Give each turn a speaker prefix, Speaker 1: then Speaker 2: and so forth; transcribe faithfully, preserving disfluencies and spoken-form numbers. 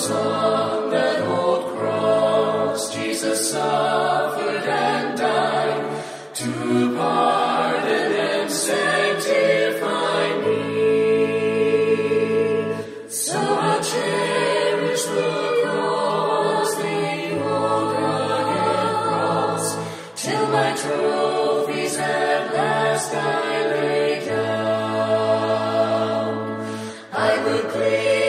Speaker 1: was on that old cross, Jesus suffered and died to pardon and sanctify me. So I'll cherish the cross, the old rugged cross, till my trophies at last I lay down. I will cling